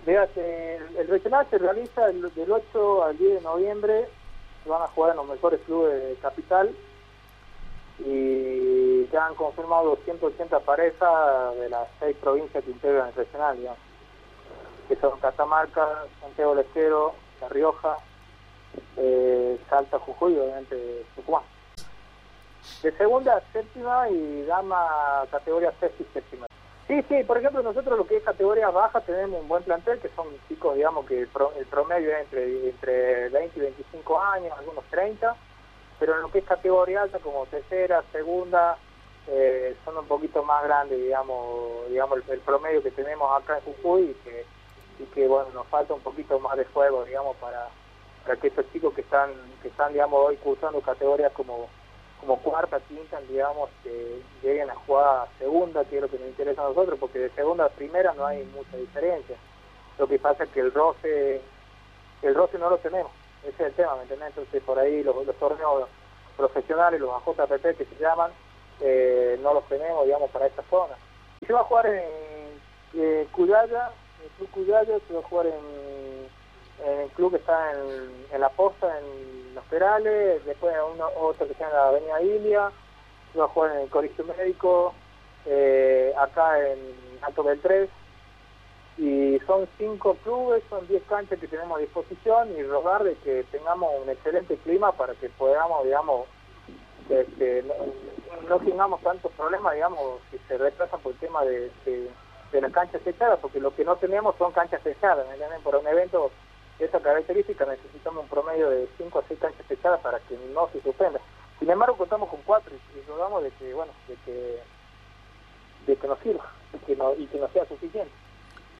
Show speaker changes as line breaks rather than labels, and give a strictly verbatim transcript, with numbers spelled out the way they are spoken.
Mirá, se- el, el regional se realiza el- del ocho al diez de noviembre, se van a jugar en los mejores clubes de Capital y ya han confirmado ciento ochenta parejas de las seis provincias que integran el regional, digamos, que son Catamarca, Santiago del Estero, La Rioja, eh, Salta, Jujuy y obviamente Tucumán. De segunda a séptima y dama categoría sexta y séptima. Sí, sí, por ejemplo, nosotros lo que es categoría baja tenemos un buen plantel, que son chicos, digamos, que el, pro, el promedio es entre, entre veinte y veinticinco años, algunos treinta, pero en lo que es categoría alta, como tercera, segunda, eh, son un poquito más grandes, digamos, digamos el, el promedio que tenemos acá en Jujuy, y que, y que, bueno, nos falta un poquito más de juego, digamos, para, para que estos chicos que están, que están, digamos, hoy cursando categorías como como cuarta, quinta, digamos, que lleguen a jugar a segunda, que es lo que nos interesa a nosotros, porque de segunda a primera no hay mucha diferencia. Lo que pasa es que el roce, el roce no lo tenemos, ese es el tema, ¿me entendés? Entonces por ahí los, los torneos profesionales, los A J P P que se llaman, eh, no los tenemos, digamos, para esta zona. Y se va a jugar en eh, Cuyaya, en el Club Cuyaya, se va a jugar en en el club que está en, en La Posta, en Los Perales, después uno, otro que está en la Avenida Ilia, se va a jugar en el Colegio Médico, eh, acá en Alto Beltrés, y son cinco clubes, son diez canchas que tenemos a disposición, y rogar de que tengamos un excelente clima para que podamos, digamos, que, que no, no tengamos tantos problemas, digamos, que se retrasan por el tema de, de, de las canchas techadas, porque lo que no tenemos son canchas techadas, ¿me entienden? Por un evento de esa característica necesitamos un promedio de cinco a seis canchas techadas para que no se suspenda. Sin embargo, contamos con cuatro y, y rogamos de que, bueno, de que, de que nos sirva y que, no, y que nos sea suficiente.